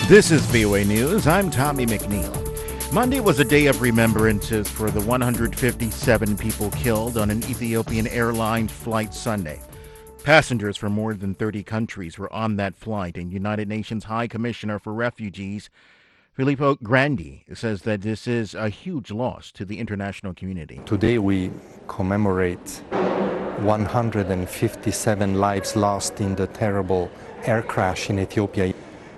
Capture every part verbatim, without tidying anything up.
This is V O A News. I'm Tommy McNeil. Monday was a day of remembrances for the one hundred fifty-seven people killed on an Ethiopian Airlines flight Sunday. Passengers from more than thirty countries were on that flight, and United Nations High Commissioner for Refugees, Filippo Grandi, says that this is a huge loss to the international community. Today we commemorate one hundred fifty-seven lives lost in the terrible air crash in Ethiopia.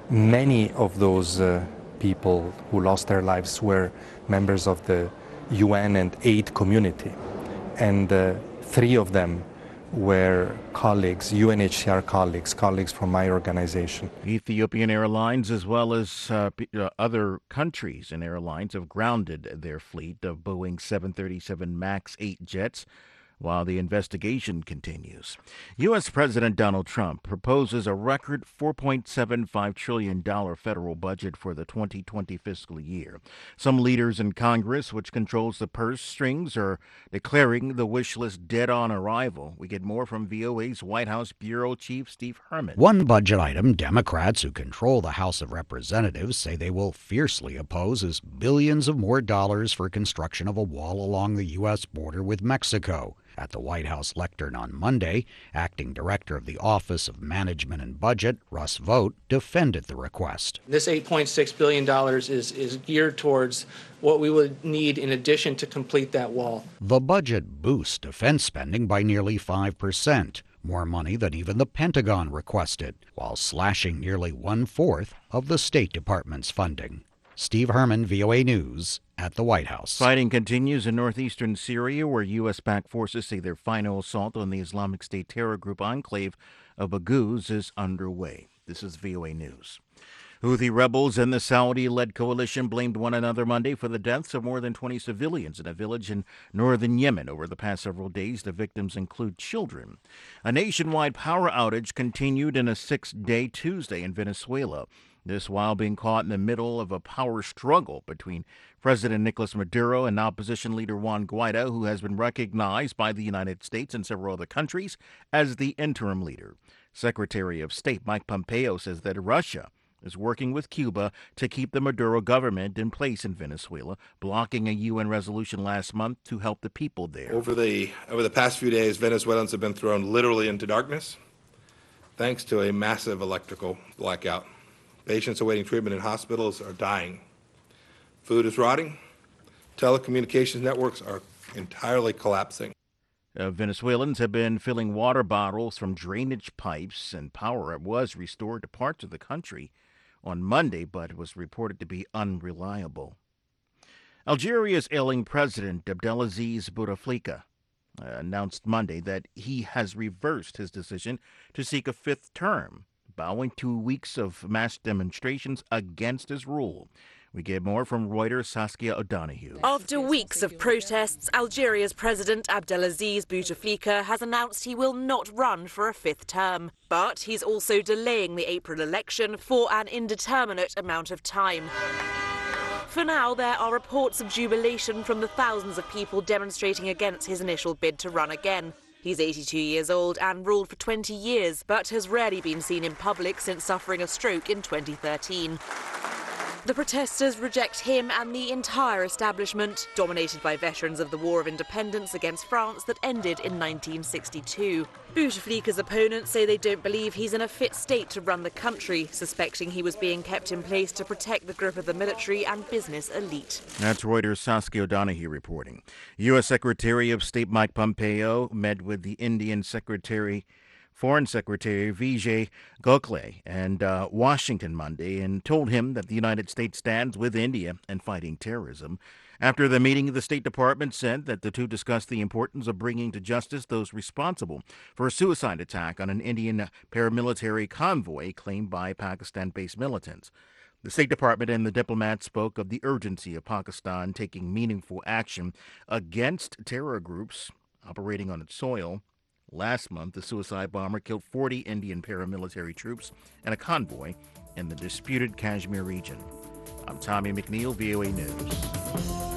Many of those uh, people who lost their lives were members of the U N and aid community, and uh, three of them were colleagues, U N H C R colleagues, colleagues from my organization. Ethiopian Airlines, as well as uh, uh, other countries and airlines, have grounded their fleet of Boeing seven thirty-seven MAX eight jets while the investigation continues. U S. President Donald Trump proposes a record four point seven five trillion dollars federal budget for the twenty twenty fiscal year. Some leaders in Congress, which controls the purse strings, are declaring the wish list dead on arrival. We get more from V O A's White House Bureau Chief Steve Herman. One budget item Democrats who control the House of Representatives say they will fiercely oppose is billions of more dollars for construction of a wall along the U S border with Mexico. At the White House lectern on Monday, Acting Director of the Office of Management and Budget, Russ Vought, defended the request. This eight point six billion dollars is, is geared towards what we would need in addition to complete that wall. The budget boosts defense spending by nearly five percent, more money than even the Pentagon requested, while slashing nearly one-fourth of the State Department's funding. Steve Herman, V O A News, at the White House. Fighting continues in northeastern Syria, where U S-backed forces say their final assault on the Islamic State terror group enclave of Baghouz is underway. This is V O A News. Houthi rebels and the Saudi-led coalition blamed one another Monday for the deaths of more than twenty civilians in a village in northern Yemen over the past several days. The victims include children. A nationwide power outage continued in a six-day Tuesday in Venezuela. This while being caught in the middle of a power struggle between President Nicolas Maduro and opposition leader Juan Guaido, who has been recognized by the United States and several other countries as the interim leader. Secretary of State Mike Pompeo says that Russia is working with Cuba to keep the Maduro government in place in Venezuela, blocking a U N resolution last month to help the people there. Over the, over the past few days, Venezuelans have been thrown literally into darkness thanks to a massive electrical blackout. Patients awaiting treatment in hospitals are dying. Food is rotting. Telecommunications networks are entirely collapsing. Uh, Venezuelans have been filling water bottles from drainage pipes, and power was restored to parts of the country on Monday, but was reported to be unreliable. Algeria's ailing president, Abdelaziz Bouteflika, uh, announced Monday that he has reversed his decision to seek a fifth term, bowing to weeks of mass demonstrations against his rule. We get more from Reuters' Saskia O'Donoghue. After weeks of protests, Algeria's President Abdelaziz Bouteflika has announced he will not run for a fifth term. But he's also delaying the April election for an indeterminate amount of time. For now, there are reports of jubilation from the thousands of people demonstrating against his initial bid to run again. He's eighty-two years old and ruled for twenty years, but has rarely been seen in public since suffering a stroke in twenty thirteen. The protesters reject him and the entire establishment, dominated by veterans of the War of Independence against France that ended in nineteen sixty-two. Bouteflika's opponents say they don't believe he's in a fit state to run the country, suspecting he was being kept in place to protect the grip of the military and business elite. That's Reuters' Saskia O'Donoghue reporting. U S. Secretary of State Mike Pompeo met with the Indian Secretary Foreign Secretary Vijay Gokhale and uh, Washington Monday and told him that the United States stands with India in fighting terrorism. After the meeting, the State Department said that the two discussed the importance of bringing to justice those responsible for a suicide attack on an Indian paramilitary convoy claimed by Pakistan-based militants. The State Department and the diplomat spoke of the urgency of Pakistan taking meaningful action against terror groups operating on its soil. Last month, the suicide bomber killed forty Indian paramilitary troops and a convoy in the disputed Kashmir region. I'm Tommy McNeil, V O A News.